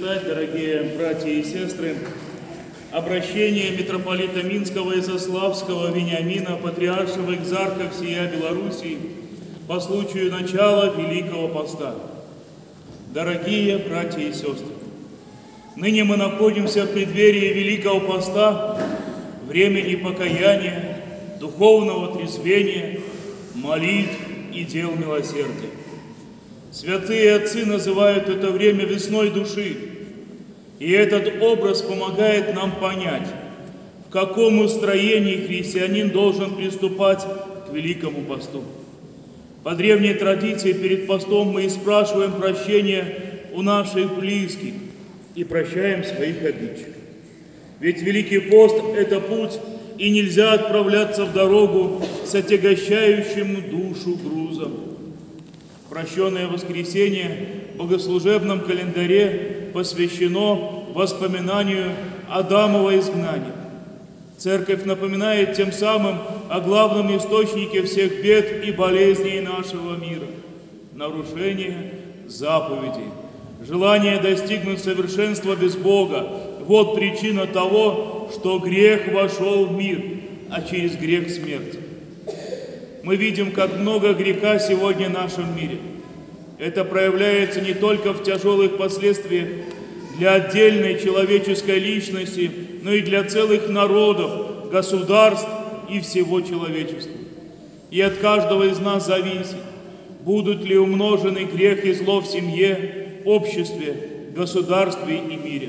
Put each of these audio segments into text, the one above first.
прочитать, дорогие братья и сестры, обращение митрополита Минского и Заславского Вениамина, патриаршего экзарха всея Белоруссии, по случаю начала Великого Поста. Дорогие братья и сестры, ныне мы находимся в преддверии Великого Поста, времени покаяния, духовного трезвения, молитв и дел милосердия. Святые отцы называют это время весной души, и этот образ помогает нам понять, в каком устроении христианин должен приступать к Великому Посту. По древней традиции перед постом мы и спрашиваем прощения у наших близких и прощаем своих обидчиков. Ведь Великий Пост – это путь, и нельзя отправляться в дорогу с отягощающим душу грузом. Прощенное воскресенье в богослужебном календаре посвящено воспоминанию Адамова изгнания. Церковь напоминает тем самым о главном источнике всех бед и болезней нашего мира – нарушение заповедей, желание достигнуть совершенства без Бога. Вот причина того, что грех вошел в мир, а через грех смерть. Мы видим, как много греха сегодня в нашем мире. Это проявляется не только в тяжелых последствиях для отдельной человеческой личности, но и для целых народов, государств и всего человечества. И от каждого из нас зависит, будут ли умножены грех и зло в семье, обществе, государстве и мире.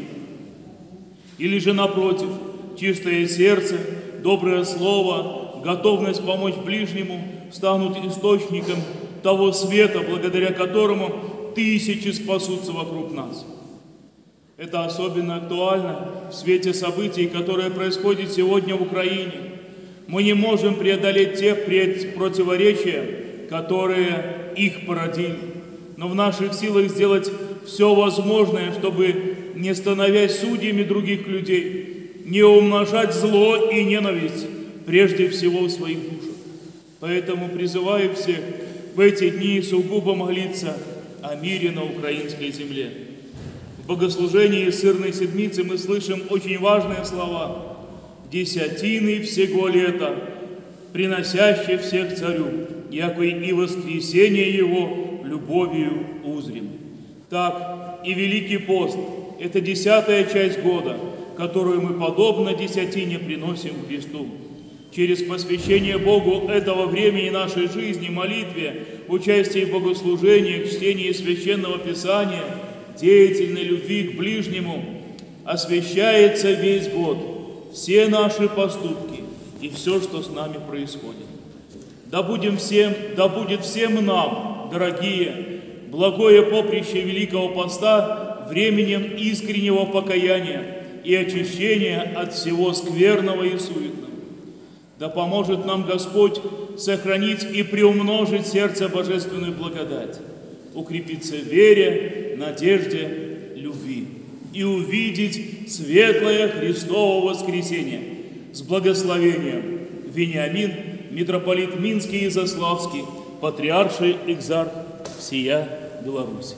Или же, напротив, чистое сердце, доброе слово, готовность помочь ближнему станут источником того света, благодаря которому тысячи спасутся вокруг нас. Это особенно актуально в свете событий, которые происходят сегодня в Украине. Мы не можем преодолеть те противоречия, которые их породили. Но в наших силах сделать все возможное, чтобы, не становясь судьями других людей, не умножать зло и ненависть, прежде всего в своих душах. Поэтому призываю всех в эти дни сугубо молиться о мире на украинской земле. В богослужении Сырной Седмицы мы слышим очень важные слова: «Десятины всего лета, приносящие всех царю, яко и воскресение его любовью узрим». Так и Великий Пост – это 10-я часть года, которую мы, подобно десятине, приносим Христу. Через посвящение Богу этого времени нашей жизни, молитве, участие в богослужениях, чтении Священного Писания, деятельной любви к ближнему освящается весь год, все наши поступки и все, что с нами происходит. Да будет всем нам, дорогие, благое поприще Великого Поста временем искреннего покаяния и очищения от всего скверного и суетного. Да поможет нам Господь сохранить и приумножить сердце божественную благодать, укрепиться в вере, надежде, любви и увидеть светлое Христово воскресение с благословением. Вениамин, митрополит Минский и Заславский, патриарший экзарх всея Беларуси.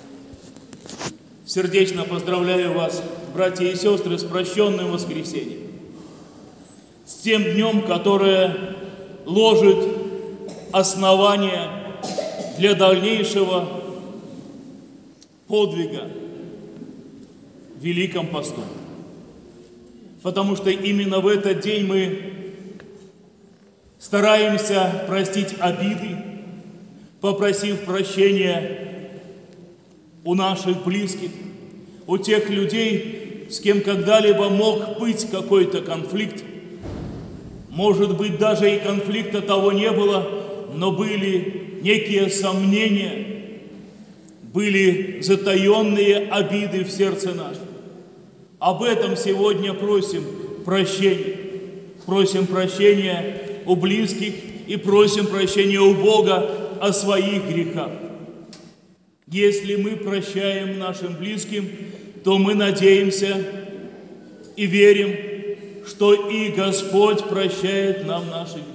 Сердечно поздравляю вас, братья и сестры, с прощенным воскресением, с тем днем, которое ложит основание для дальнейшего подвига в Великом Посту. Потому что именно в этот день мы стараемся простить обиды, попросив прощения у наших близких, у тех людей, с кем когда-либо мог быть какой-то конфликт. Может быть, даже и конфликта того не было, но были некие сомнения, были затаенные обиды в сердце нашем. Об этом сегодня просим прощения. Просим прощения у близких и просим прощения у Бога о своих грехах. Если мы прощаем нашим близким, то мы надеемся и верим, что и Господь прощает нам наши грехи.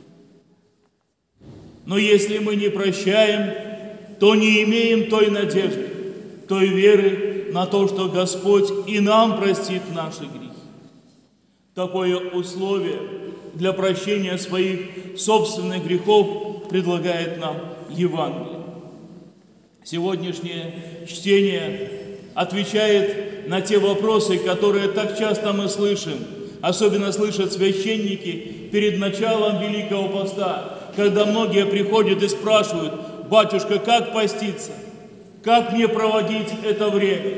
Но если мы не прощаем, то не имеем той надежды, той веры, на то, что Господь и нам простит наши грехи. Такое условие для прощения своих собственных грехов предлагает нам Евангелие. Сегодняшнее чтение отвечает на те вопросы, которые так часто мы слышим, особенно слышат священники перед началом Великого Поста, когда многие приходят и спрашивают: «Батюшка, как поститься? Как мне проводить это время?»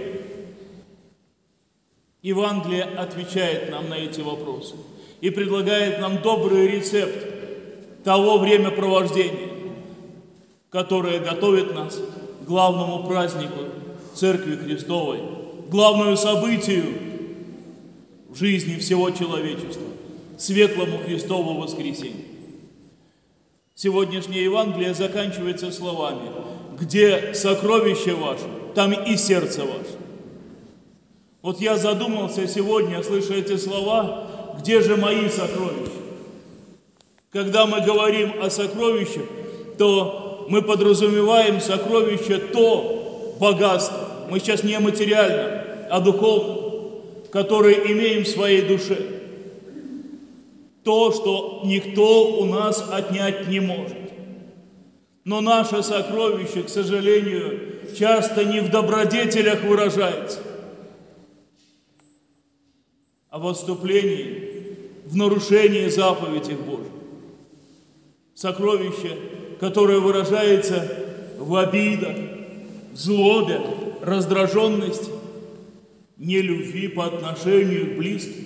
Евангелие отвечает нам на эти вопросы и предлагает нам добрый рецепт того времяпровождения, которое готовит нас к главному празднику Церкви Христовой, главному событию в жизни всего человечества, светлому Христову воскресенью. Сегодняшнее Евангелие заканчивается словами: «Где сокровище ваше, там и сердце ваше». Вот я задумался сегодня, слыша эти слова, где же мои сокровища? Когда мы говорим о сокровищах, то мы подразумеваем сокровище то богатство, мы сейчас не материально, а духовно, которое имеем в своей душе. То, что никто у нас отнять не может. Но наше сокровище, к сожалению, часто не в добродетелях выражается, а в отступлении, в нарушении заповедей Божьих. Сокровище, которое выражается в обидах, в злобе, раздраженности, нелюбви по отношению к близким.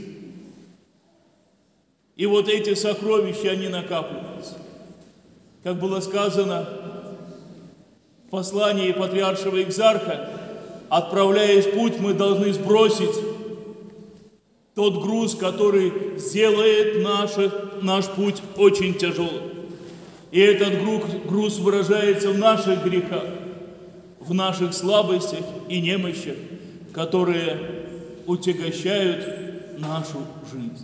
И вот эти сокровища, они накапливаются. Как было сказано в послании патриаршего экзарха, отправляясь в путь, мы должны сбросить тот груз, который сделает наш путь очень тяжелым. И этот груз выражается в наших грехах, в наших слабостях и немощах, которые утягощают нашу жизнь.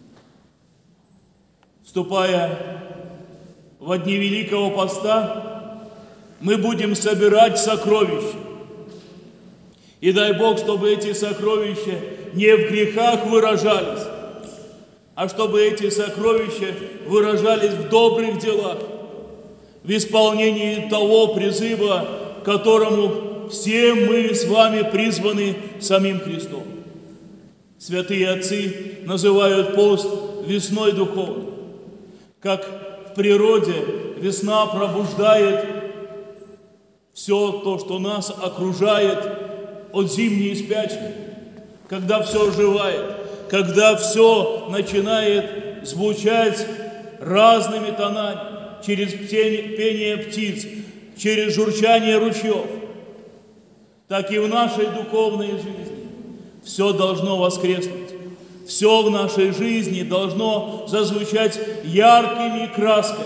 Вступая в дни Великого Поста, мы будем собирать сокровища. И дай Бог, чтобы эти сокровища не в грехах выражались, а чтобы эти сокровища выражались в добрых делах, в исполнении того призыва, к которому все мы с вами призваны самим Христом. Святые отцы называют пост весной духовной. Как в природе весна пробуждает все то, что нас окружает от зимней спячки, когда все оживает, когда все начинает звучать разными тонами, через пение птиц, через журчание ручьев, так и в нашей духовной жизни все должно воскреснуть. Все в нашей жизни должно зазвучать яркими красками,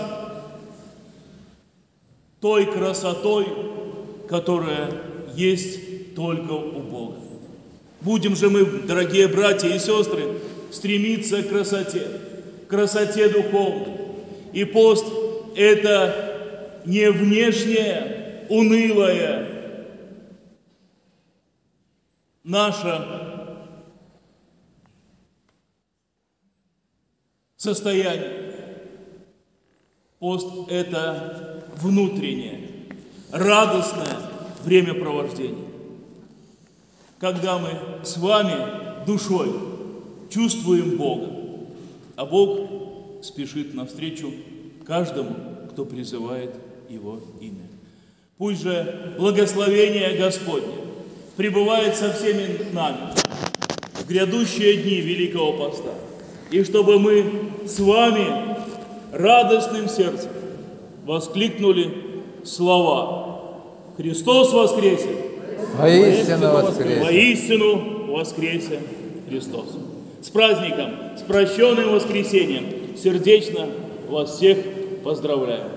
той красотой, которая есть только у Бога. Будем же мы, дорогие братья и сестры, стремиться к красоте духовной. И пост – это не внешнее, унылое наше состояние. Пост – это внутреннее, радостное времяпровождение, когда мы с вами душой чувствуем Бога, а Бог спешит навстречу каждому, кто призывает Его имя. Пусть же благословение Господне пребывает со всеми нами в грядущие дни Великого Поста, и чтобы мы с вами радостным сердцем воскликнули слова: «Христос воскресе! Воистину воскресе! Воистину воскресе Христос!» С праздником, с прощенным воскресением сердечно вас всех поздравляю.